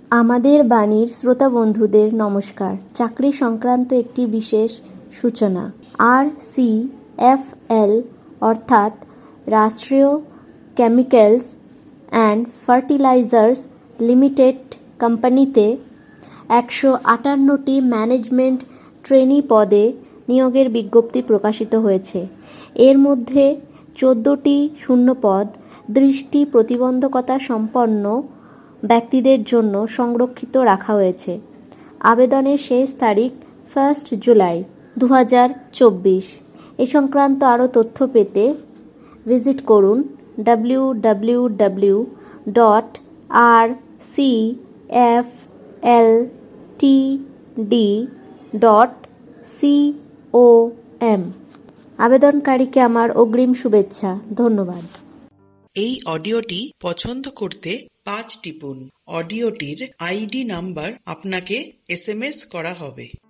আমাদের বাণীর শ্রোতা বন্ধুদের নমস্কার। চাকরি সংক্রান্ত একটি বিশেষ সূচনা। RCFL অর্থাৎ রাষ্ট্রীয় কেমিক্যালস অ্যান্ড ফার্টিলাইজার্স লিমিটেড কোম্পানিতে 158টি ম্যানেজমেন্ট ট্রেনি পদে নিয়োগের বিজ্ঞপ্তি প্রকাশিত হয়েছে। এর মধ্যে 14টি শূন্যপদ দৃষ্টি প্রতিবন্ধকতা সম্পন্ন ব্যক্তিদের জন্য সংরক্ষিত রাখা হয়েছে। আবেদনের শেষ তারিখ 1 জুলাই 2024। এ সংক্রান্ত আরও তথ্য পেতে ভিজিট করুন www.rcfltd.com। আবেদনকারীকে আমার অগ্রিম শুভেচ্ছা। ধন্যবাদ। এই অডিওটি পছন্দ করতে 5 টিপুন। অডিওটির ID নাম্বার আপনাকে SMS করা হবে।